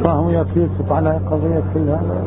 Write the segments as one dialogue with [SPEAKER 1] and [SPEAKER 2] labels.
[SPEAKER 1] فهم يا يوسف على قضية هذا.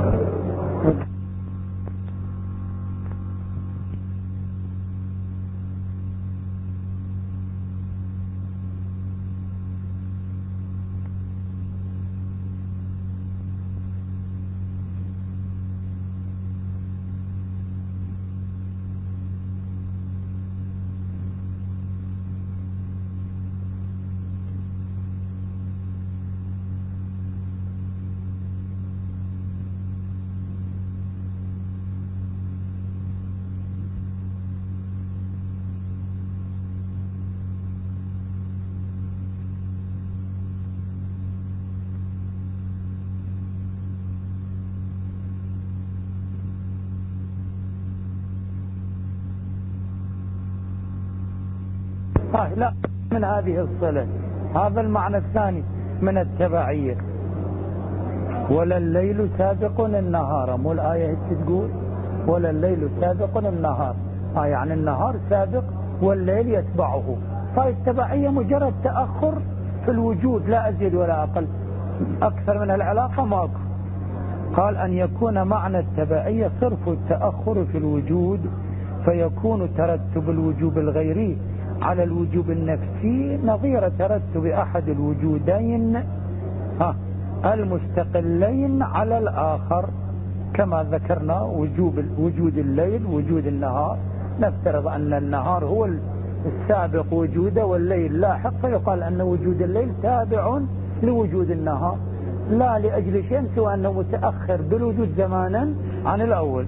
[SPEAKER 1] لا من هذه الصلة. هذا المعنى الثاني من التبعية. ولا الليل سابق النهار، مو الآية تقول ولا الليل سابق النهار، يعني النهار سابق والليل يتبعه. فالتبعية مجرد تأخر في الوجود، لا أزيد ولا أقل، أكثر من العلاقة ماكو. قال أن يكون معنى التبعية صرف التأخر في الوجود، فيكون ترتب الوجوب الغيري على الوجوب النفسي نظير ترتب أحد الوجودين المستقلين على الآخر، كما ذكرنا وجود الليل وجود النهار. نفترض أن النهار هو السابق وجوده والليل لاحق، فيقال أن وجود الليل تابع لوجود النهار، لا لأجل شيء سوى أنه متأخر بالوجود زمانا عن الأول.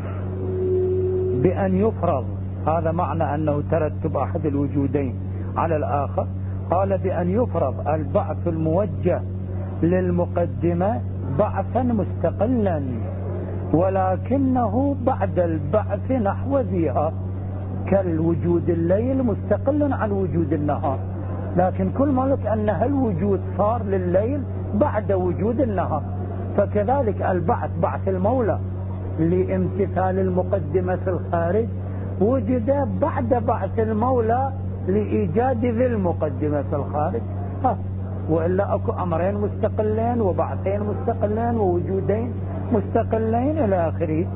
[SPEAKER 1] بأن يفرض، هذا معنى أنه ترتب أحد الوجودين على الآخر. قال بأن يفرض البعث الموجه للمقدمة بعثا مستقلا، ولكنه بعد البعث نحو ذيها، كالوجود الليل مستقل عن وجود النهار، لكن كل ما لك أن هالوجود صار لليل بعد وجود النهار. فكذلك البعث، بعث المولى لامتثال المقدمة في الخارج، وجد بعد بعث المولى لإيجاد ذي المقدمة في الخارج. وإلا أكو أمرين مستقلين وبعثين مستقلين ووجودين مستقلين إلى آخره.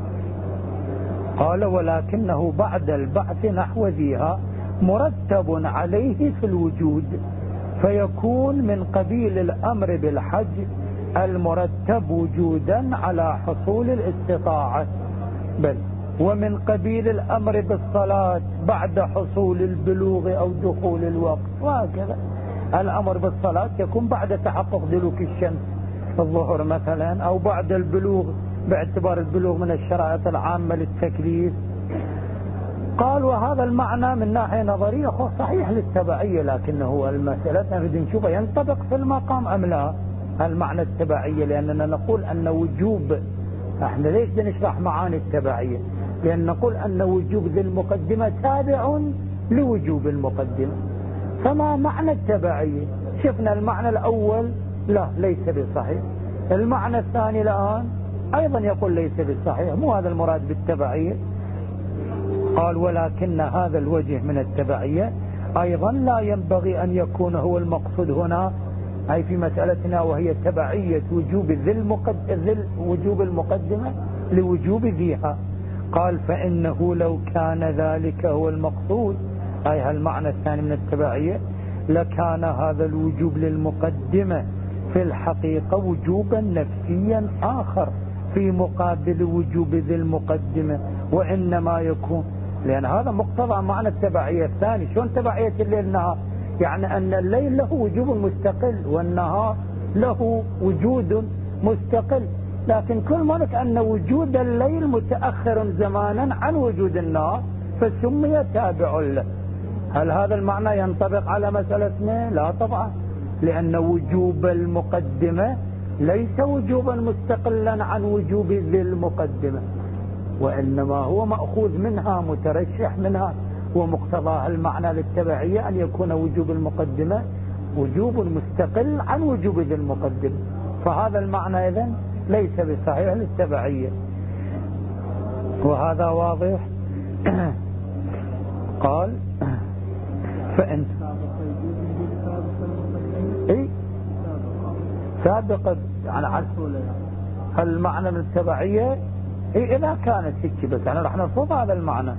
[SPEAKER 1] قال ولكنه بعد البعث نحو ذيها مرتب عليه في الوجود، فيكون من قبيل الأمر بالحج المرتب وجودا على حصول الاستطاعة، بل ومن قبيل الأمر بالصلاة بعد حصول البلوغ أو دخول الوقت، وهكذا. الأمر بالصلاة يكون بعد تحقق دلوك الشمس في الظهر مثلا، أو بعد البلوغ باعتبار البلوغ من الشرائط العامة للتكليف. قال وهذا المعنى من ناحية نظرية صحيح للتبعية، لكنه المسألة نريد نشوفه ينطبق في المقام أم لا، المعنى التبعية. لأننا نقول أن وجوب، احنا ليش نشرح معاني التبعية؟ لأن نقول أن وجوب ذي المقدمة تابع لوجوب المقدمة. فما معنى التبعية؟ شفنا المعنى الأول لا ليس بصحيح، المعنى الثاني الآن أيضا يقول ليس بصحيح، مو هذا المراد بالتبعية. قال ولكن هذا الوجه من التبعية أيضا لا ينبغي أن يكون هو المقصود هنا، أي في مسألتنا، وهي تبعية وجوب وجوب المقدمة لوجوب ذيها. قال فإنه لو كان ذلك هو المقصود، أي المعنى الثاني من التبعية، لكان هذا الوجوب للمقدمة في الحقيقة وجوبا نفسيا آخر في مقابل وجوب ذي المقدمة، وإنما يكون، لأن هذا مقتضى معنى التبعية الثاني. شلون تبعية الليل النهار؟ يعني أن الليل له وجوب مستقل والنهار له وجود مستقل، لكن كل ما لك أن وجود الليل متأخر زمانا عن وجود النهار فسمي تابع له. هل هذا المعنى ينطبق على مسألتنا؟ لا طبعا، لأن وجوب المقدمة ليس وجوبا مستقلا عن وجوب ذي المقدمة، وإنما هو مأخوذ منها مترشح منها، ومقتضاها المعنى للتبعية أن يكون وجوب المقدمة وجوب مستقل عن وجوب ذي المقدمة. فهذا المعنى إذن ليس بصحيح للتبعية، وهذا واضح. قال فإن سابقة على المعنى من التبعية. إذا كانت هيك بس احنا رح نرفض هذا المعنى.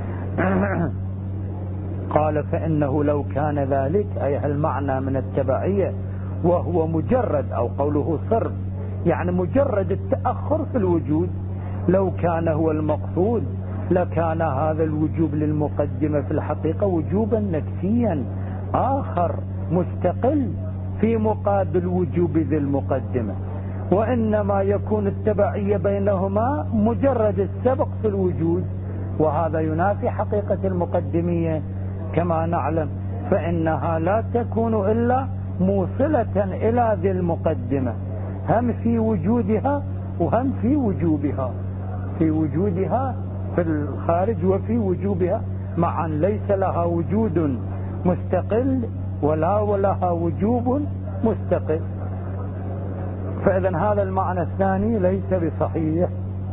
[SPEAKER 1] قال فإنه لو كان ذلك أي المعنى من التبعية وهو مجرد أو قوله صرف يعني مجرد التأخر في الوجود، لو كان هو المقصود لكان هذا الوجوب للمقدمة في الحقيقة وجوبا نفسيا آخر مستقل في مقابل وجوب ذي المقدمة، وإنما يكون التبعية بينهما مجرد السبق في الوجود، وهذا ينافي حقيقة المقدمية كما نعلم، فإنها لا تكون إلا موصلة إلى ذي المقدمة هم في وجودها وهم في وجوبها، في وجودها في الخارج وفي وجوبها معا، ليس لها وجود مستقل ولا لها وجوب مستقل. فإذا هذا المعنى الثاني ليس بصحيح.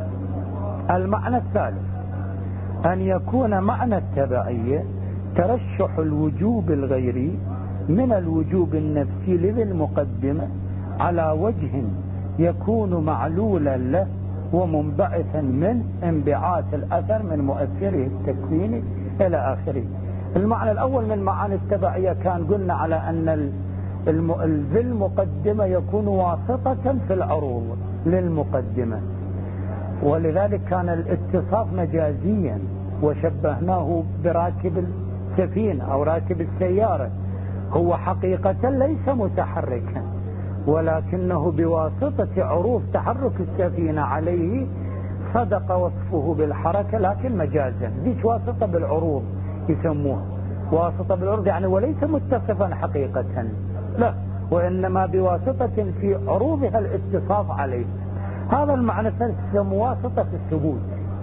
[SPEAKER 1] المعنى الثالث أن يكون معنى التبعية ترشح الوجوب الغيري من الوجوب النفسي لذي المقدمة على وجه يكون معلولا له ومنبعثا من انبعاث الأثر من مؤثره التكويني إلى آخره. المعنى الأول من معاني التبعية كان قلنا على أن ذي المقدمة يكون واسطة في العروض للمقدمة، ولذلك كان الاتصاف مجازيا وشبهناه براكب السفينة أو راكب السيارة، هو حقيقة ليس متحركا ولكنه بواسطة عروض تحرك السفينة عليه صدق وصفه بالحركة لكن مجازا. ديش واسطة بالعروض يسموها واسطة بالعروض يعني وليس متصفا حقيقة لا، وإنما بواسطة في عروضها الاتصاف عليه. هذا المعنى الثالث واسطة في الثبوت.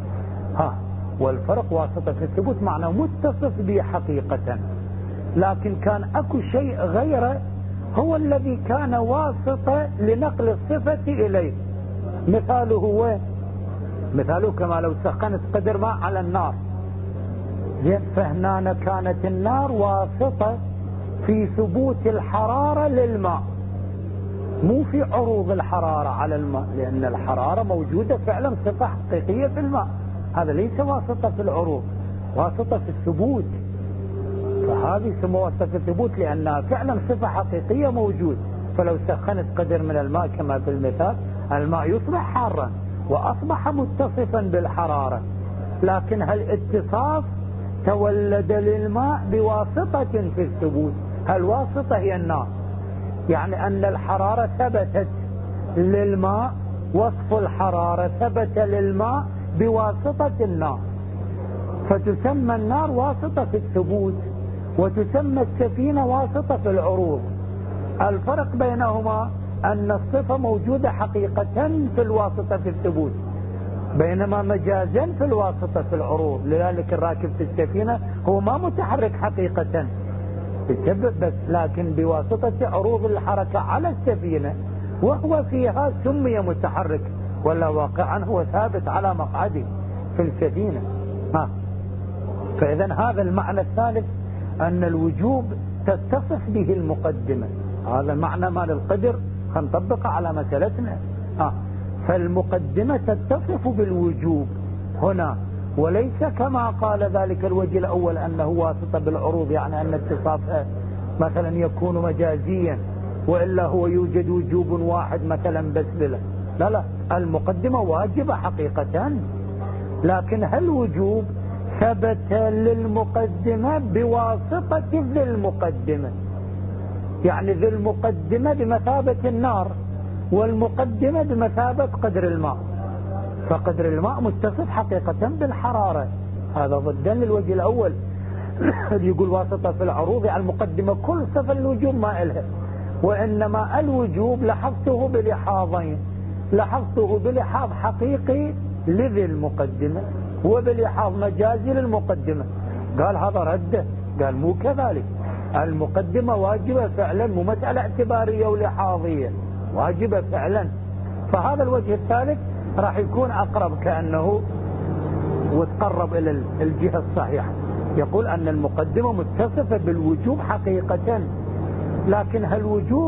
[SPEAKER 1] والفرق واسطة في الثبوت معنى متصف به حقيقة، لكن كان اكو شيء غيره هو الذي كان واسطة لنقل الصفة إليه. مثاله هو مثاله كما لو سخنت قدر ماء على النار، فهنا كانت النار واسطة في ثبوت الحرارة للماء، مو في عروض الحرارة على الماء، لأن الحرارة موجودة فعلا صفة حقيقية في الماء، هذا ليس واسطة في العروض، واسطة في الثبوت. فهذه اسمها واسطة في الثبوت لأنها فعلا صفة حقيقية موجود. فلو سخنت قدر من الماء كما في المثال الماء يصبح حارا وأصبح متصفا بالحرارة، لكن هالاتصاف تولد للماء بواسطة في الثبوت. هالواسطة هي النار، يعني أن الحرارة ثبتت للماء، وصف الحرارة ثبت للماء بواسطة النار، فتسمى النار واسطة في الثبوت وتسمى السفينة واسطة في العروض. الفرق بينهما أن الصفة موجودة حقيقة في الواسطة في الثبوت، بينما مجازا في الواسطة في العروض. لذلك الراكب في السفينة هو ما متحرك حقيقة بس، لكن بواسطة عروض الحركة على السفينة وهو فيها سمي متحرك، ولا واقعا هو ثابت على مقعده في السفينة. فإذا هذا المعنى الثالث أن الوجوب تتصف به المقدمة، هذا معنى مال القدر هنطبقه على مسألتنا. فالمقدمة تتصف بالوجوب هنا، وليس كما قال ذلك الوجه الأول أنه واسطة بالعروض، يعني أن اتصافها مثلا يكون مجازيا وإلا هو يوجد وجوب واحد مثلا بس لا، المقدمة واجبة حقيقة، لكن هالوجوب ثبت للمقدمة بواسطة ذي المقدمة، يعني ذي المقدمة بمثابة النار والمقدمة بمثابة قدر الماء، فقدر الماء متصف حقيقة بالحرارة، هذا ضدا للوجه الأول اللي يقول واسطة في العروض على المقدمة كل صفة الوجوب ما إلها، وإنما الوجوب لاحظته بلحاظين، لاحظته بلحاظ حقيقي لذي المقدمة وبلحاظ مجازي للمقدمة. قال هذا رده، قال مو كذلك، المقدمة واجبة فعلا، مو مسألة اعتبارية ولحاظية، واجبة فعلا. فهذا الوجه الثالث راح يكون أقرب كأنه وتقرب إلى الجهة الصحيحة، يقول أن المقدمة متصفة بالوجوب حقيقة، لكن هالوجوب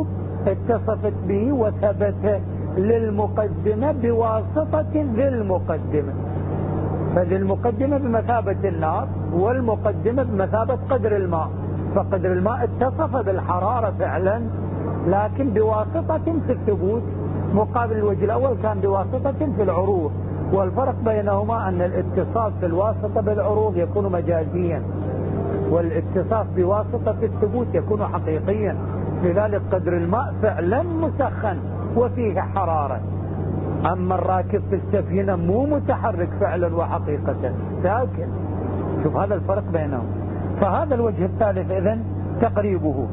[SPEAKER 1] اتصفت به وثبت للمقدمة بواسطة ذي المقدمة. فذي المقدمة بمثابة النار والمقدمة بمثابة قدر الماء. فقدر الماء اتصف بالحرارة فعلا لكن بواسطة في الثبوت، مقابل الوجه الأول كان بواسطة في العروض. والفرق بينهما أن الاتصاف في الواسطة بالعروض يكون مجازيا، والاتصاف بواسطة في الثبوت يكون حقيقيا. لذلك قدر الماء فعلا مسخن وفيه حرارة، أما الراكب في السفينة مو متحرك فعلا وحقيقة، ساكن. شوف هذا الفرق بينهم. فهذا الوجه الثالث إذن تقريبه،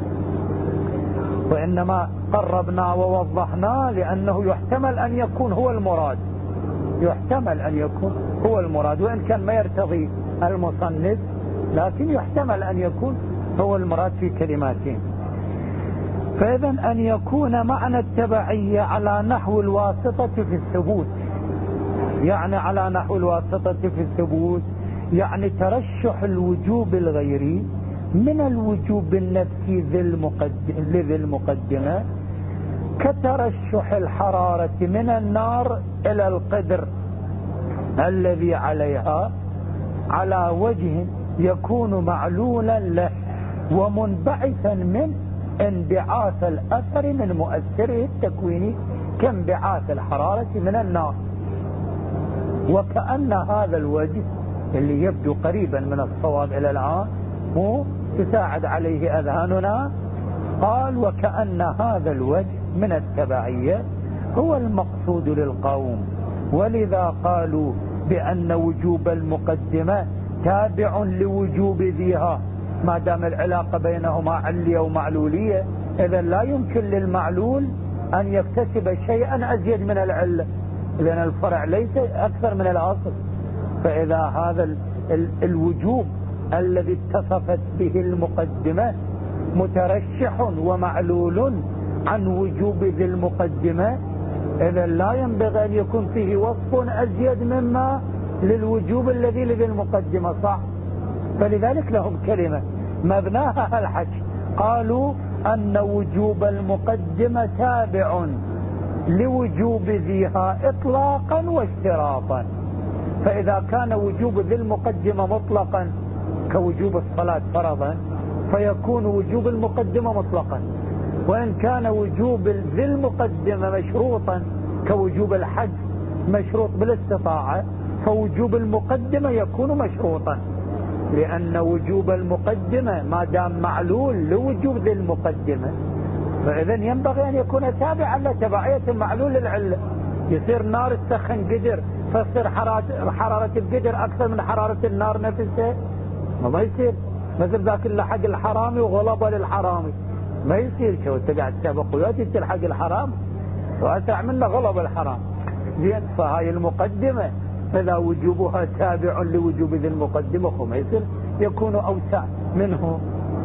[SPEAKER 1] وإنما قربنا ووضحنا لأنه يحتمل أن يكون هو المراد، يحتمل أن يكون هو المراد وإن كان ما يرتضي المصنف، لكن يحتمل أن يكون هو المراد في كلماتين. فإذا أن يكون معنى التبعية على نحو الواسطة في الثبوت، يعني على نحو الواسطة في الثبوت يعني ترشح الوجوب الغيري من الوجوب النفسي لذي المقدمة كترشح الحرارة من النار إلى القدر الذي عليها على وجه يكون معلولا له ومنبعثا من انبعاث الأثر من مؤثره التكويني كانبعاث الحرارة من النار. وكأن هذا الوجه اللي يبدو قريبا من الصواب إلى الآن هو تساعد عليه أذهاننا. قال وكأن هذا الوجه من التبعية هو المقصود للقوم، ولذا قالوا بأن وجوب المقدمة تابع لوجوب ذيها، ما دام العلاقة بينهما علية ومعلولية، إذا لا يمكن للمعلول أن يكتسب شيئا أزيد من العلة، لأن الفرع ليس أكثر من الأصل. فإذا هذا الوجوب الذي اتصفت به المقدمة مترشح ومعلول عن وجوب ذي المقدمة، إذا لا ينبغي أن يكون فيه وصف أزيد مما للوجوب الذي لذي المقدمة، صح؟ فلذلك لهم كلمة مبناها الحج، قالوا أن وجوب المقدمة تابع لوجوب ذيها إطلاقا واشتراطا. فإذا كان وجوب ذي المقدمة مطلقا كوجوب الصلاة فرضا فيكون وجوب المقدمة مطلقا، وإن كان وجوب ذي المقدمة مشروطا كوجوب الحج مشروط بالاستطاعة فوجوب المقدمة يكون مشروطا، لأن وجوب المقدمة ما دام معلول لوجوب ذي المقدمة فإذا ينبغي أن يكون تابعا لتبعية المعلول للعلة. يصير نار تسخن قدر فتصير حرارة القدر أكثر من حرارة النار نفسها، ما يصير. مثل ذاك اللي حق الحرامي وغلب للحرامي، ما يصير. شو تقعد تسابق وياتي تلحق الحرام وأسرع منه غلب الحرام. زين، فهاي المقدمة فإذا وجوبها تابع لوجوب ذي المقدمة فما يصير يكون أوسع منه.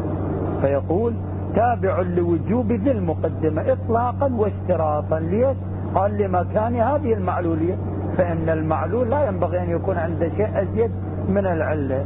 [SPEAKER 1] فيقول تابع لوجوب ذي المقدمة إطلاقا واشتراطا. ليش؟ قال لمكان هذه المعلولية، فإن المعلول لا ينبغي أن يكون عنده شيء أزيد من العلة.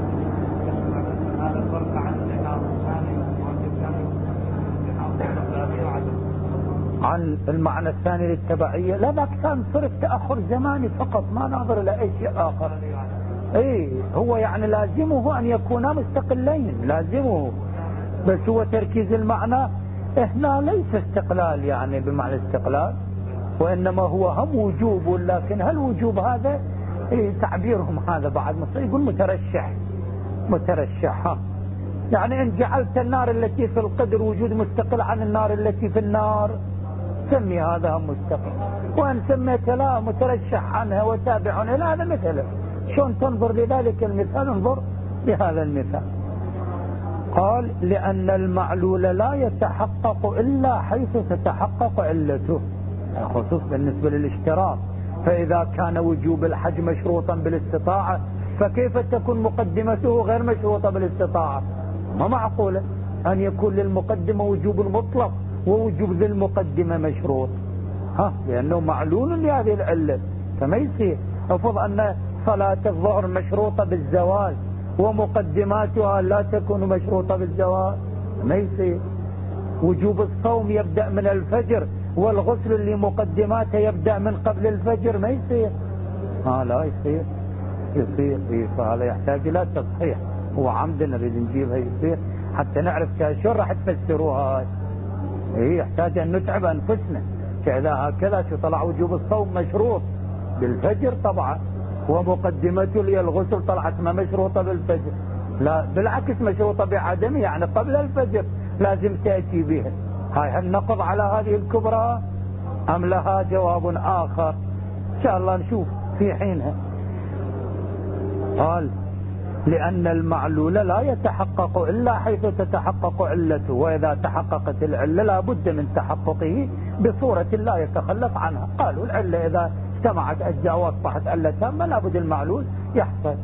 [SPEAKER 1] عن المعنى الثاني للتبعية لا، ذاك كان صرف تأخر زماني فقط، ما ناظر إلى أي شيء آخر. هو يعني لازمه أن يكونا مستقلين، لازمه، بس هو تركيز المعنى هنا ليس استقلال يعني بمعنى استقلال، وإنما هو هم وجوب، لكن هل وجوب هذا تعبيرهم هذا بعد يقول مترشح. يعني إن جعلت النار التي في القدر وجود مستقل عن النار التي في النار سمي هذا هم مستقل، وإن سميت لا مترشح عنها وتابع إلى هذا مثله. شون تنظر لذلك المثال؟ انظر لهذا المثال. قال لأن المعلول لا يتحقق إلا حيث تتحقق علته، خصوص بالنسبة للاشتراط. فإذا كان وجوب الحج مشروطا بالاستطاعة فكيف تكون مقدمته غير مشروطة بالاستطاعة؟ ما معقولة أن يكون للمقدمة وجوب مطلق ووجوب ذي المقدمة مشروط، لأنه معلول لهذه العلة. فما يصير افرض أن صلاة الظهر مشروطة بالزوال ومقدماتها لا تكون مشروطة بالزوال، ما يصير. وجوب الصوم يبدأ من الفجر والغسل اللي مقدماته يبدأ من قبل الفجر، ما يصير. لا يصير إيه، فهذا يحتاج إلى تصحيح. هو عمد نريد نجيبها يصير حتى نعرف شو راح تفسروها. هي يحتاج أن نتعب أنفسنا. كذا هكذا شو طلع وجوب الصوم مشروط بالفجر طبعا، ومقدمته اللي الغسل طلعت ما مشروطة بالفجر، لا بالعكس مشروطة بعدمه، يعني قبل الفجر لازم تأتي بها. هل نقض على هذه الكبرى أم لها جواب آخر؟ إن شاء الله نشوف في حينها. قال لأن المعلول لا يتحقق إلا حيث تتحقق علته، وإذا تحققت العلة لا بد من تحققه بصورة لا يتخلف عنها. قالوا العلة إذا اجتمعت أجزاء وأصبحت علة تامة لا بد المعلول يحصل.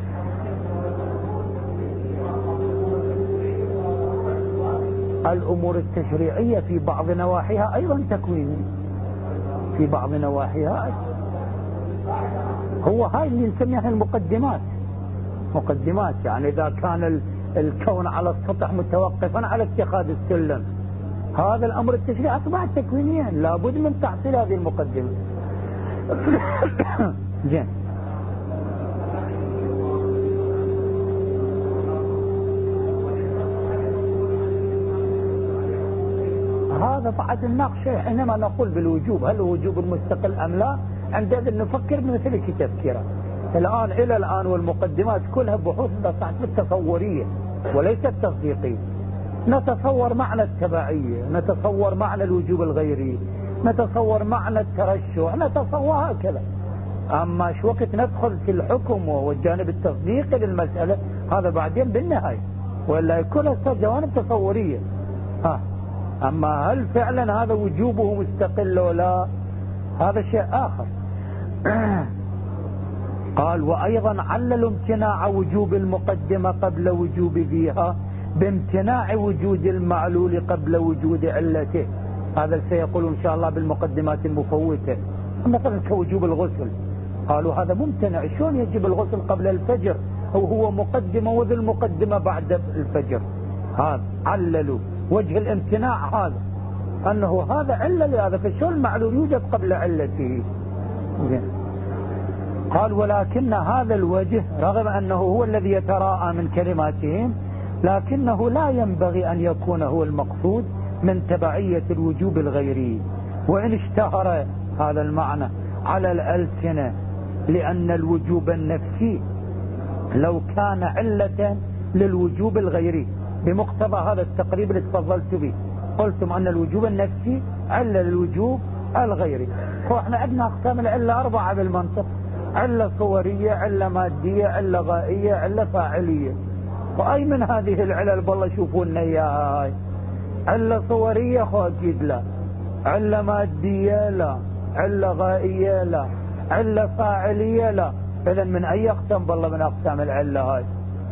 [SPEAKER 1] الأمور التشريعية في بعض نواحيها أيضا تكوينية، في بعض نواحيها هو هاي اللي نسميها المقدمات. مقدمات يعني إذا كان الكون على السطح متوقفا على اتخاذ السلم، هذا الأمر التشريعي أصبح تكوينيا، لابد من تحصيل هذه المقدمة. زين. هذا بعد النقش حينما نقول بالوجوب، هل هو وجوب مستقل أم لا، عندئذ نفكر بمثل تفكيره. الآن إلى الآن والمقدمات كلها بحوث التصورية وليس التصديقية. نتصور معنى التبعية، نتصور معنى الوجوب الغيري، نتصور معنى الترشح، نتصور هكذا. أما شو وقت ندخل في الحكم والجانب التصديقي للمسألة هذا بعدين بالنهاية، وإلا يكون جوانب تصورية. أما هل فعلا هذا وجوبه مستقل ولا، هذا شيء آخر. قال وأيضا علل امتناع وجوب المقدمة قبل وجوب ذيها بامتناع وجود المعلول قبل وجود علته. هذا سيقول إن شاء الله بالمقدمات المفوتة، مثلا كوجوب الغسل، قالوا هذا ممتنع، شلون يجب الغسل قبل الفجر وهو مقدمة وذي المقدمة بعد الفجر؟ هذا عللوا وجه الامتناع هذا أنه هذا علة لهذا، فشلون المعلول يوجد قبل علته؟ قال ولكن هذا الوجه رغم أنه هو الذي يتراءى من كلماتهم، لكنه لا ينبغي أن يكون هو المقصود من تبعية الوجوب الغيري، وإن اشتهر هذا المعنى على الألسنة، لأن الوجوب النفسي لو كان علة للوجوب الغيري بمقتضى هذا التقريب اللي تفضلت به، قلتم أن الوجوب النفسي علة للوجوب الغيري. فإحنا عندنا أقسام العلة 4 بالمنطق: علة صورية، علة مادية، علة غائية، علة فاعلية. وأي من هذه العلل بالله شوفوا لنا إياها؟ هاي علة صورية أكيد لا، علة مادية لا، علة غائية لا، علة فاعلية لا. إذن من أي أقسام بالله من أقسام العلة هاي؟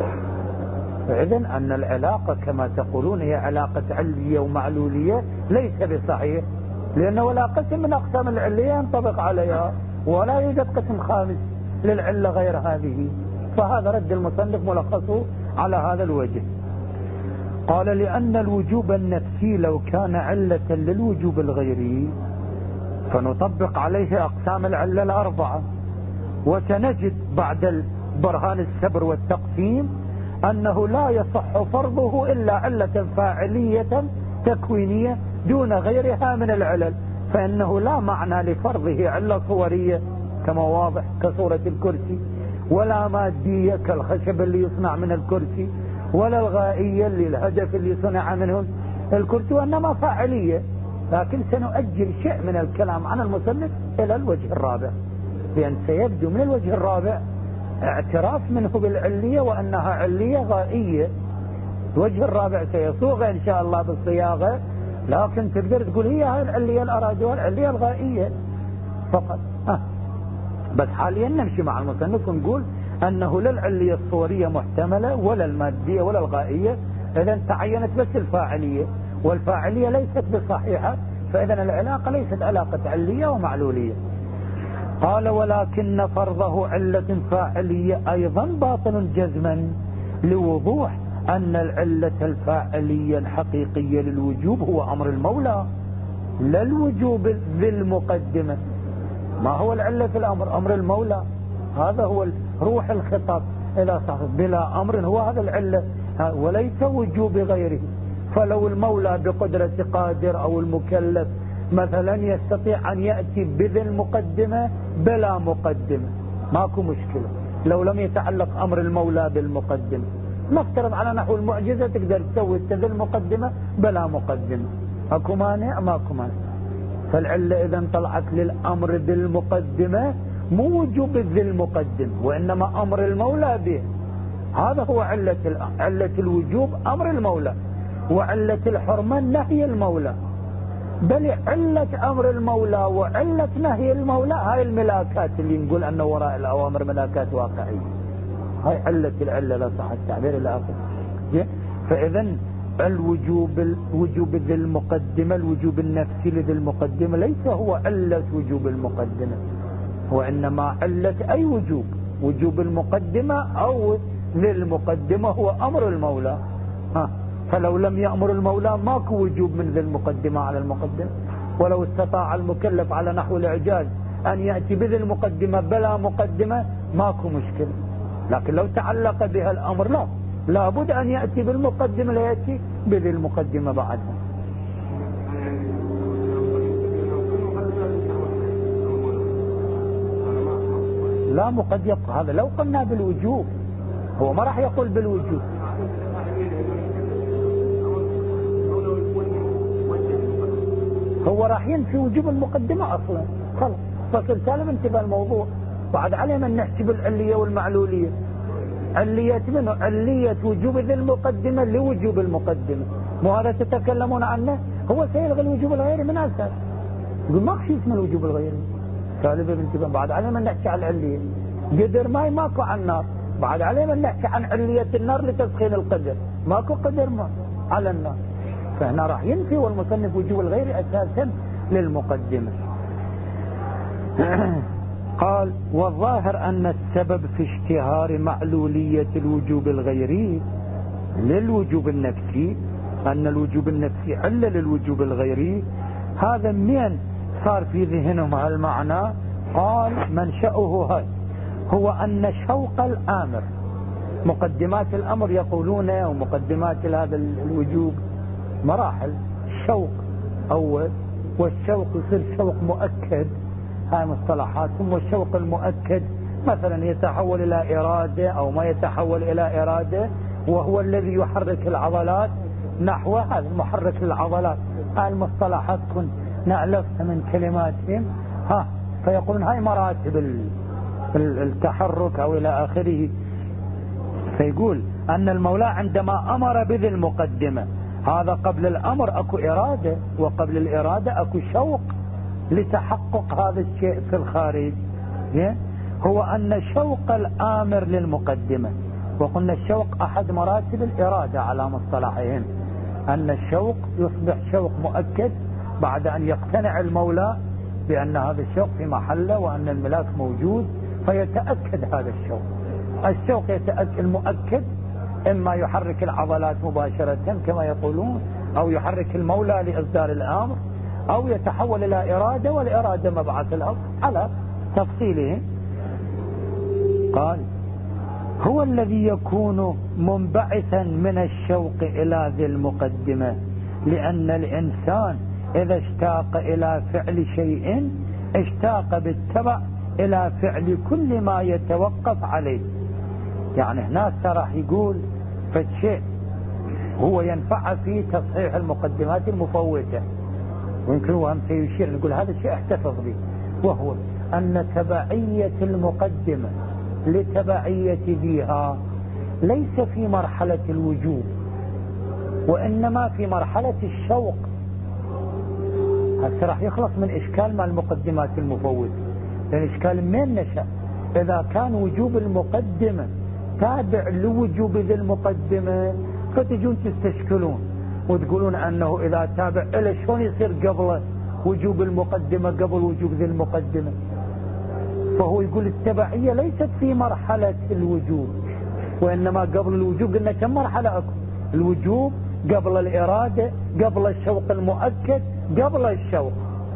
[SPEAKER 1] إذن أن العلاقة كما تقولون هي علاقة علية ومعلولية ليس بصحيح، لأنه ولا قسم من أقسام العلية ينطبق عليها، ولا يوجد قسم خامس للعلة غير هذه. فهذا رد المصنف ملخصه على هذا الوجه. قال لأن الوجوب النفسي لو كان علة للوجوب الغيري فنطبق عليه أقسام العلة 4، وسنجد بعد برهان السبر والتقسيم أنه لا يصح فرضه إلا علة فاعلية تكوينية دون غيرها من العلل، فإنه لا معنى لفرضه علة صورية كما واضح كصورة الكرسي، ولا مادية كالخشب اللي يصنع من الكرسي، ولا الغائية اللي الهدف اللي صنع منه الكرسي، وإنما فاعلية. لكن سنؤجل شيء من الكلام عن المصنف إلى الوجه الرابع، لأن سيبدو من الوجه الرابع اعتراف منه بالعلية وأنها علية غائية. الوجه الرابع سيصوغ إن شاء الله بالصياغة، لكن تقدر تقول هي هاي العلية الأراجوة والعلية الغائية فقط. بس حاليا نمشي مع المصنف ونقول أنه لا العلية الصورية محتملة ولا المادية ولا الغائية، إذن تعينت بس الفاعلية، والفاعلية ليست بصحيحة، فإذن العلاقة ليست علاقة علية ومعلولية. قال ولكن فرضه علة فاعلية أيضا باطل جزما لوضوح أن العلة الفاعلية الحقيقية للوجوب هو أمر المولى، لا الوجوب ذي المقدمة. ما هو العلة في الأمر؟ أمر المولى، هذا هو روح الخطاب. إلى صحيح بلا أمر هو هذا العلة، وليس وجوب غيره. فلو المولى بقدرة قادر أو المكلف مثلا يستطيع أن يأتي بذي المقدمة بلا مقدمة، ماكو مشكلة. لو لم يتعلق أمر المولى بالمقدمة، نفترض على نحو المعجزة تقدر تسوي ذي المقدمة بلا مقدمة، ماكو مانع، ماكو مانع. فالعلة إذا طلعت للأمر بالمقدمة مو وجوب ذي المقدمة، وإنما أمر المولى به. هذا هو علة الوجوب أمر المولى، وعلة الحرمة نهي المولى. بل علة أمر المولى وعلة نهي المولى هاي الملاكات اللي نقول أنه وراء الأوامر ملاكات واقعية، هاي علة العلة لا صح التعبير إلى آخره. فإذا الوجوب ذي المقدمة، الوجوب النفسي لذي المقدمة ليس هو علة وجوب المقدمة، وإنما علة أي وجوب، وجوب المقدمة أو ذي المقدمة هو أمر المولى. فلو لم يأمر المولى ماكو وجوب من ذي المقدمة على المقدمة. ولو استطاع المكلف على نحو الإعجاز أن يأتي بذي المقدمة بلا مقدمة ماكو مشكلة. لكن لو تعلق بها الأمر لا بد أن يأتي بالمقدمة، لا يأتي بذي المقدمة بعدها. لا قد يقول هذا لو قلنا بالوجوب، هو ما راح يقول بالوجوب. هو راح ينفي وجوب المقدمة أصلا، خلاص فكر سالم انتبه الموضوع. بعد علينا أن نحسب العلية والمعلولية. علية منه علية وجوب ذي المقدمة لوجوب المقدمة، مو هذا تتكلمون عنه؟ هو سيلغي الوجوب الغيري من أساس، يقول ما في اسمه الوجوب الغيري. سالم انتبه. بعد علينا أن نحكي عن العلية. قدر ماي ماكو عن النار، بعد علينا أن نحكي عن علية النار لتسخين القدر، ماكو قدر ما على النار. فهنا راح ينفي والمصنف وجوب الغير أساسا للمقدمة. قال والظاهر أن السبب في اشتهار معلولية الوجوب الغيري للوجوب النفسي، أن الوجوب النفسي علة للوجوب الغيري. هذا من صار في ذهنهم هالمعنى. قال منشأه هاي هو أن شوق الآمر، مقدمات الأمر يقولون ومقدمات هذا الوجوب مراحل، الشوق أول، والشوق يصير شوق مؤكد، هاي مصطلحاتهم. والشوق المؤكد مثلا يتحول إلى إرادة أو ما يتحول إلى إرادة، وهو الذي يحرك العضلات نحو هذا المحرك للعضلات. هاي المصطلحات كن نعلفها من كلماتهم. فيقولون هاي مراتب التحرك أو إلى آخره. فيقول أن المولى عندما أمر بذي المقدمة، هذا قبل الأمر أكو إرادة، وقبل الإرادة أكو شوق لتحقق هذا الشيء في الخارج. هو أن شوق الآمر للمقدمة، وقلنا الشوق أحد مراتب الإرادة على مصطلحهم، أن الشوق يصبح شوق مؤكد بعد أن يقتنع المولى بأن هذا الشوق في محله وأن الملاك موجود، فيتأكد هذا الشوق. الشوق يتأكد المؤكد، إما يحرك العضلات مباشرة كما يقولون، أو يحرك المولى لإصدار الأمر، أو يتحول إلى إرادة، والإرادة مبعث الأمر على تفصيله. قال هو الذي يكون منبعثا من الشوق إلى ذي المقدمة، لأن الإنسان إذا اشتاق إلى فعل شيء اشتاق بالتبع إلى فعل كل ما يتوقف عليه. يعني هنا راح يقول فالشيء هو ينفع في تصحيح المقدمات المفوتة، ويمكن هو هم سيشير نقول هذا الشيء احتفظ به، وهو أن تبعية المقدمة لتبعية ذيها ليس في مرحلة الوجوب، وإنما في مرحلة الشوق. هسه راح يخلص من إشكال مع المقدمات المفوتة، لأن إشكال من نشأ إذا كان وجوب المقدمة تابع لوجوب ذي المقدمة، فتجون تستشكلون وتقولون أنه إذا تابع إلى شلون يصير قبل وجوب المقدمة قبل وجوب ذي المقدمة. فهو يقول التبعية ليست في مرحلة الوجوب، وإنما قبل الوجوب قلنا كم مرحلة أكو؟ الوجوب قبل الإرادة قبل الشوق المؤكد قبل الشوق.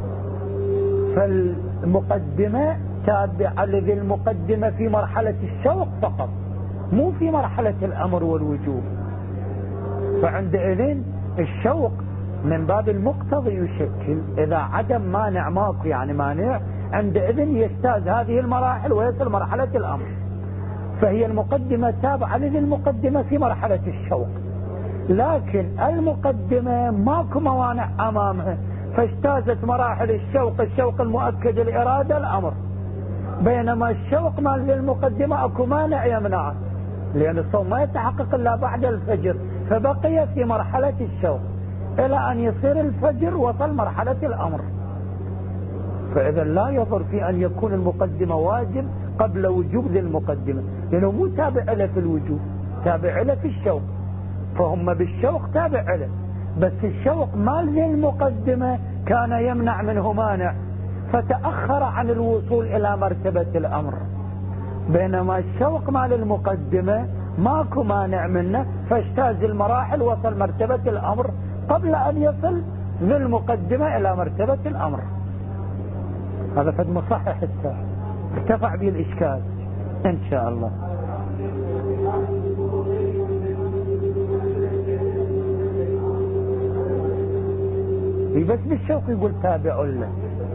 [SPEAKER 1] فالمقدمة تابعة لذي المقدمة في مرحلة الشوق فقط، مو في مرحلة الأمر والوجوب. فعندئذ الشوق من باب المقتضي يشكل، إذا عدم مانع ماكو يعني مانع، عندئذ يجتاز هذه المراحل ويصل مرحلة الأمر. فهي المقدمة تابعة لذي المقدمة في مرحلة الشوق، لكن المقدمة ماكو موانع أمامها، فاجتازت مراحل الشوق، الشوق المؤكد الإرادة الأمر. بينما الشوق مال للمقدمة أكو مانع يمنعه، لأن الصوم ما يتحقق إلا بعد الفجر، فبقي في مرحلة الشوق إلى أن يصير الفجر وصل مرحلة الأمر. فإذا لا يضر في أن يكون المقدمة واجب قبل وجوب ذي المقدمة، لأنه مو تابع له في الوجوب، تابع له في الشوق، فهم بالشوق تابع له، بس الشوق مال ذي المقدمة كان يمنع منه مانع فتأخر عن الوصول إلى مرتبة الأمر. بينما الشوق مال المقدمة ماكو مانع منه، فاجتاز المراحل وصل مرتبة الأمر قبل أن يصل ذي المقدمة إلى مرتبة الأمر. هذا فد مصحح الساعة ارتفع به الإشكال إن شاء الله. بس بالشوق يقول تابع له،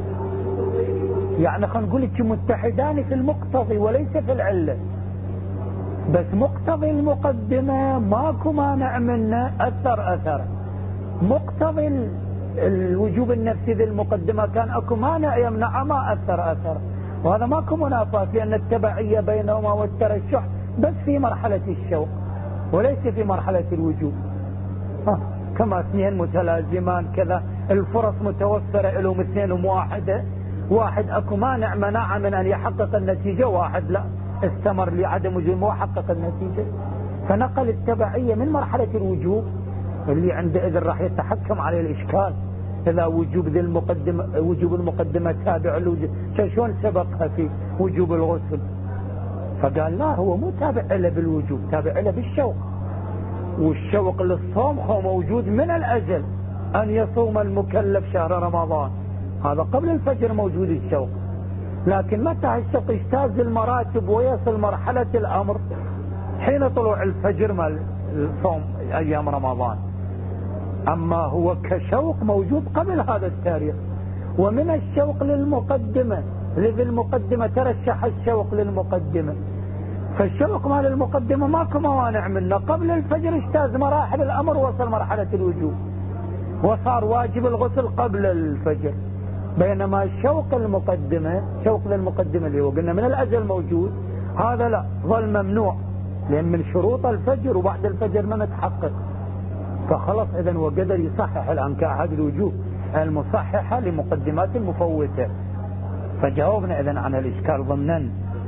[SPEAKER 1] يعني خلينا نقول لك متحدان في المقتضي وليس في العلة، بس مقتضي المقدمة ماكو مانع منه أثر. مقتضي الوجوب النفسي ذي المقدمة كان اكو مانع يمنع ما أثر. وهذا ماكو منافاة، لأن التبعية بينهما والترشح بس في مرحلة الشوق وليس في مرحلة الوجوب. كما اثنين متلازمان كذا، الفرص متوفرة لهم اثنين واحدة، واحد اكو مانع مناعة من ان يحقق النتيجة، واحد لا استمر لعدم وجود محقق النتيجة. فنقل التبعية من مرحلة الوجوب اللي عندئذ راح يتحكم عليه الاشكال، اذا وجوب ذي المقدمة، وجوب المقدمة تابع الوجوب، شلون سبقها في وجوب الغسل؟ فقال لا، هو مو تابع له بالوجوب، تابع له بالشوق. والشوق للصوم هو موجود من الأجل أن يصوم المكلف شهر رمضان، هذا قبل الفجر موجود الشوق. لكن متى الشوق يجتاز المراتب ويصل مرحلة الأمر؟ حين طلوع الفجر مال الصوم أيام رمضان. أما هو كشوق موجود قبل هذا التاريخ. ومن الشوق للمقدمة، لذي المقدمة ترشح الشوق للمقدمة، فالشوق مال المقدمة ماكو موانع منه، قبل الفجر اجتاز مراحل الأمر وصل مرحلة الوجوب وصار واجب الغسل قبل الفجر. بينما الشوق المقدمة، شوق للمقدمة اللي هو قلنا من الأجل موجود، هذا لا، ظل ممنوع، لأن من شروط الفجر وبعد الفجر ما متحقق. فخلص إذن هو قدر يصحح الآن كأحد الوجوه المصححة لمقدمات المفوتة. فجاوبنا إذن عن الإشكال ضمنا.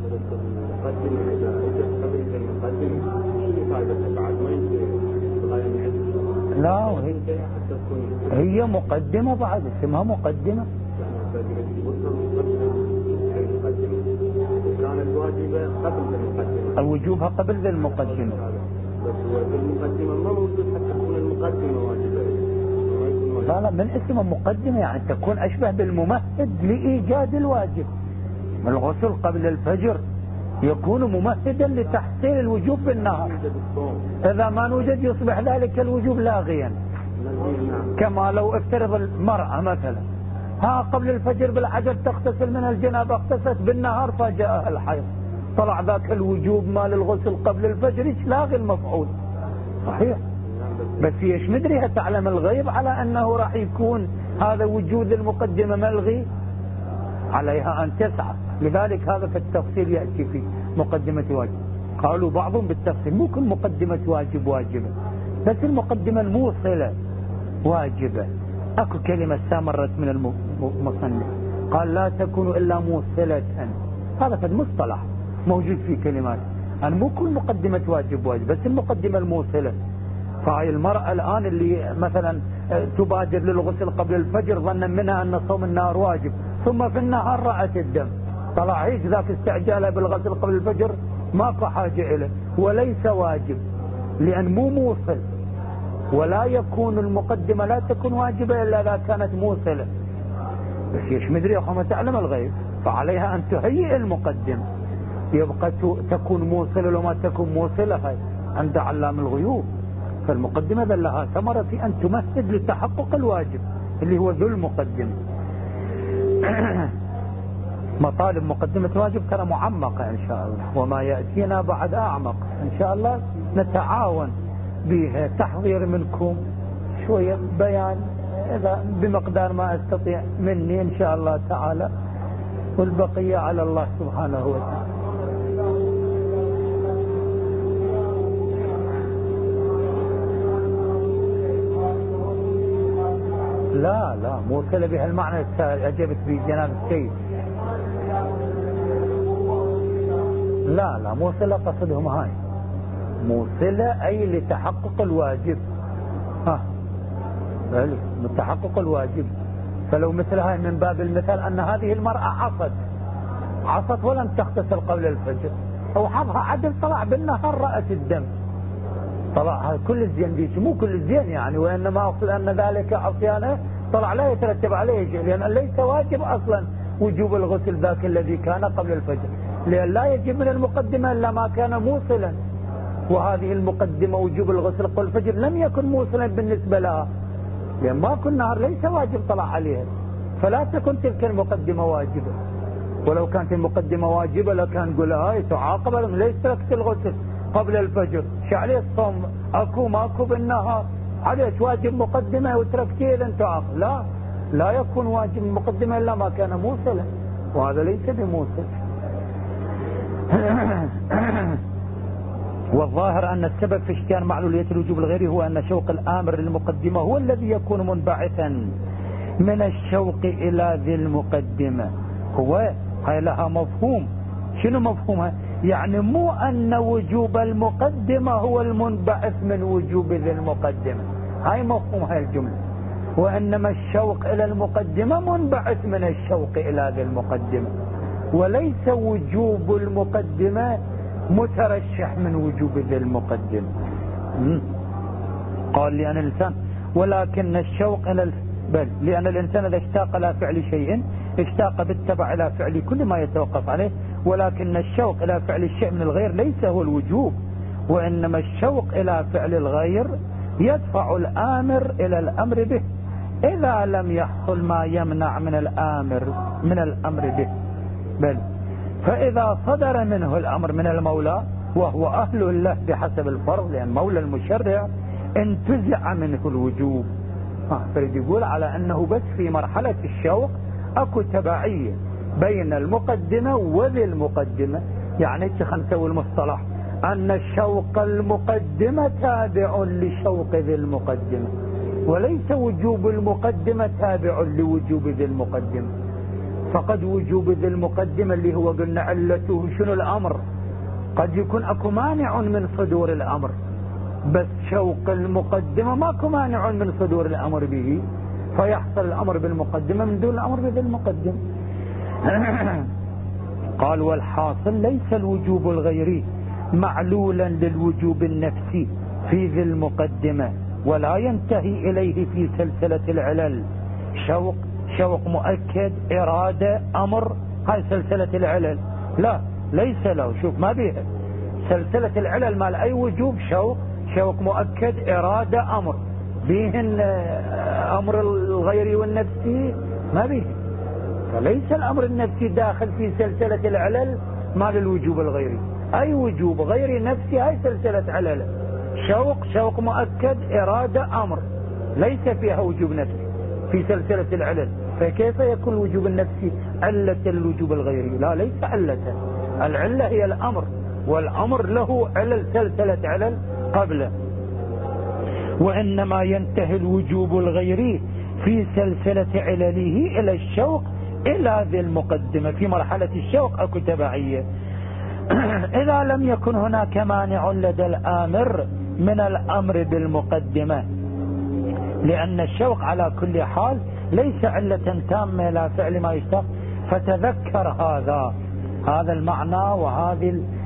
[SPEAKER 1] لا، هي مقدمة بعد، اسمها مقدمة. الوجوبها قبل ذي المقدمة. لا، من اسم مقدمة يعني تكون أشبه بالممهد لإيجاد الواجب. الغسل قبل الفجر يكون ممهدا لتحصيل الوجوب بالنهار، إذا ما نوجد يصبح ذلك الوجوب لاغيا. كما لو افترض المرأة مثلا قبل الفجر بالعجل تغتسل من الجنابة، اغتسلت بالنهار فجاءها الحيض، طلع ذاك الوجوب مال الغسل قبل الفجر لاغي المفعول. صحيح، بس هيش مدريها تعلم الغيب على أنه راح يكون هذا وجود المقدمة ملغي، عليها أن تسعى. لذلك هذا في التفصيل يأتي في مقدمة واجب. قالوا بعضهم بالتفصيل مو كل مقدمة واجب واجبة، بس المقدمة الموصلة واجبة. اكو كلمة استمرت من المصنف قال لا تكون إلا موصلة، هذا في المصطلح موجود في كلمات، أن مو كل مقدمة واجب بس المقدمة الموصلة. فهي المرأة الآن اللي مثلا تبادر للغسل قبل الفجر ظنا منها أن صوم النهار واجب، ثم في النهار رأت الدم، طلع هيك ذاك استعجالها بالغسل قبل الفجر ماكو حاجة إليه وليس واجب لأن مو موصل. ولا يكون المقدمة لا تكون واجبة إلا إذا كانت موصلة. بس يش مدري أخو ما تعلم الغيب، فعليها أن تهيئ المقدمة يبقى تكون موصلة. لو ما تكون موصلة هاي عند علام الغيوب. فالمقدمة ذا لها ثمرة في أن تمهد لتحقق الواجب اللي هو ذو المقدمة. مطالب مقدمة الواجب ترى معمقة إن شاء الله، وما يأتينا بعد أعمق إن شاء الله. نتعاون بها، تحضير منكم شوية بيان إذا بمقدار ما أستطيع مني إن شاء الله تعالى، والبقية على الله سبحانه وتعالى. لا موصلة بهالمعنى أجبت به جناب السيد. لا موصلة قصدهم هاي موصلة أي لتحقق الواجب. لتحقق الواجب. فلو مثل هاي من باب المثال أن هذه المرأة عصت ولم تغتسل قبل الفجر، أو حظها عدل طلع بالنهار رأت الدم، طلع كل الزين ديك مو كل الزين يعني، وإنما أقصد أن ذلك عصيانه طلع لا يترتب عليه شيء، لأن ليس واجب أصلا وجوب الغسل ذاك الذي كان قبل الفجر، لأن لا يجب من المقدمة إلا ما كان موصلا. وهذه المقدمة وجوب الغسل قبل الفجر لم يكن موصلا بالنسبة لها، لأن ما كل نهار ليس واجب طلع عليها، فلا تكن تلك المقدمة واجبة. ولو كانت المقدمة واجبة لكان نقول هاي تعاقب ليس تركت الغسل قبل الفجر، شعليه الصوم أكو ماكو بالنهار، عليك واجب مقدمة وتركتيه لن تعاقب. لا يكون واجب مقدمة إلا ما كان موصلا، وهذا ليس بموصل. والظاهر أن السبب في اشتيان معلولية الوجوب الغيري هو أن شوق الآمر للمقدمة هو الذي يكون منبعثا من الشوق إلى ذي المقدمة. هاي لها مفهوم. شنو مفهومها؟ يعني مو أن وجوب المقدمة هو المنبعث من وجوب ذي المقدمة، هاي مفهوم هاي الجملة. وإنما الشوق إلى المقدمة منبعث من الشوق إلى ذي المقدمة، وليس وجوب المقدمة مترشح من وجوب ذي المقدمة. قال لأن الإنسان ولكن الشوق إلى بل لأن الإنسان إذا اشتاق إلى فعل شيء اشتاق بالتبع إلى فعل كل ما يتوقف عليه، ولكن الشوق إلى فعل الشيء من الغير ليس هو الوجوب، وإنما الشوق إلى فعل الغير يدفع الآمر إلى الأمر به إذا لم يحصل ما يمنع من الأمر به. بل فإذا صدر منه الأمر من المولى وهو أهل له بحسب الفرض، لأن مولى المشرع انتزع منه الوجوب. فريد يقول على أنه بس في مرحلة الشوق أكو تبعية بين المقدمة وذي المقدمة. يعني خنسوي المصطلح أن الشوق المقدمة تابع لشوق ذي المقدمة، وليس وجوب المقدمة تابع لوجوب ذي المقدمة. فقد وجوب ذي المقدمة اللي هو قلنا علته شنو الأمر، قد يكون أكو مانع من صدور الأمر، بس شوق المقدمة ماكو مانع من صدور الأمر به، فيحصل الأمر بالمقدمة من دون الأمر بذي المقدمة. قال والحاصل ليس الوجوب الغيري معلولا للوجوب النفسي في ذي المقدمة، ولا ينتهي إليه في سلسلة العلل. شوق مؤكد، إرادة، أمر، هاي سلسلة العلل. لا ليس له، شوف ما بيها سلسلة العلل مال أي وجوب شوق مؤكد، إرادة، أمر، بيهن أمر الغيري والنفسي ما بيه. فليس الأمر النفسي داخل في سلسلة العلل مال الوجوب الغيري. أي وجوب غيري نفسي هاي سلسلة علل. شوق مؤكد، إرادة، أمر، ليس فيها وجوب نفسي في سلسلة العلل. فكيف يكون الوجوب النفسي علة الوجوب الغيري؟ لا ليس علة، العلة هي الأمر، والأمر له علل سلسلة علل قبله. وإنما ينتهي الوجوب الغيري في سلسلة علله إلى الشوق إلى ذي المقدمة. في مرحلة الشوق أكو تبعية إذا لم يكن هناك مانع لدى الآمر من الأمر بالمقدمة، لأن الشوق على كل حال ليس علة تامة إلى فعل ما يشتاق. فتذكر هذا المعنى وهذه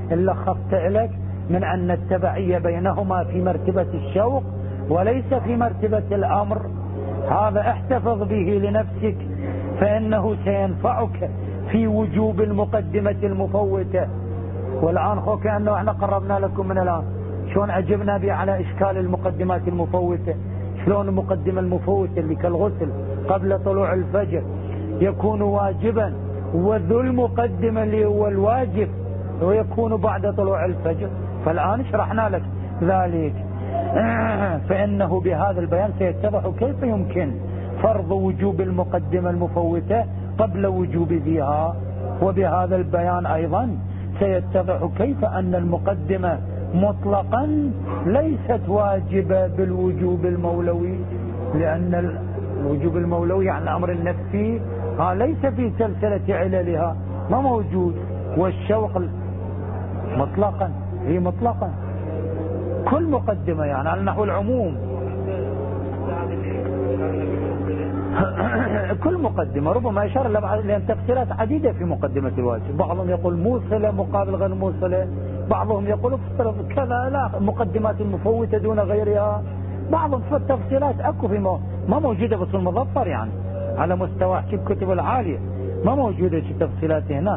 [SPEAKER 1] إلا خفت لك من أن التبعية بينهما في مرتبة الشوق وليس في مرتبة الأمر. هذا احتفظ به لنفسك فإنه سينفعك في وجوب المقدمة المفوتة. والآن خو كأنه احنا قربنا لكم من الآن شلون أجبنا به على إشكال المقدمات المفوتة. شلون المقدمة المفوتة اللي كالغسل قبل طلوع الفجر يكون واجبا، وذو المقدمة اللي هو الواجب ويكون بعد طلوع الفجر. فالآن شرحنا لك ذلك. فإنه بهذا البيان سيتضح كيف يمكن فرض وجوب المقدمة المفوتة قبل وجوب ذيها. وبهذا البيان أيضا سيتضح كيف أن المقدمة مطلقا ليست واجبة بالوجوب المولوي، لأن الوجوب المولوي عن الأمر النفسي ليس في سلسلة عللها، ما موجود. والشوق مطلقا، هي مطلقا كل مقدمة يعني على نحو العموم. كل مقدمة ربما يشار لأن تفسيرات عديدة في مقدمة الواجب. بعضهم يقول موصلة مقابل غير موصلة، بعضهم يقول كذا، لا مقدمات المفوتة دون غيرها. بعضهم في التفسيرات أكو في ما موجودة بس المظفر يعني على مستوى الكتب العالية ما موجودة في تفصيلات هنا.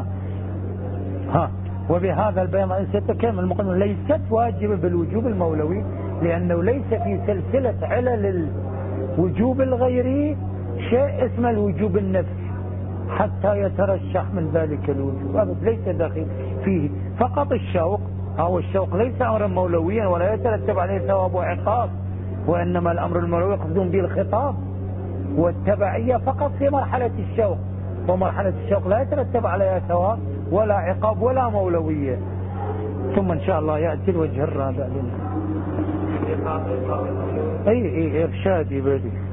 [SPEAKER 1] وبهذا البيان ستكمل المقدمة ليست واجبة بالوجوب المولوي، لأنه ليس في سلسلة علل الوجوب الغيري شيء اسمه الوجوب النفسي حتى يترشح من ذلك الوجوب، هذا ليس داخل فيه. فقط الشوق، هو الشوق ليس أمرا مولويا ولا يترتب عليه ثواب وعقاب، وإنما الأمر المولوي يقصدون به الخطاب والتبعية فقط في مرحلة الشوق، ومرحلة الشوق لا يترتب عليها ثواب ولا عقاب ولا مولوية. ثم إن شاء الله يأتي الوجه الرابع لنا. إرشادي بدي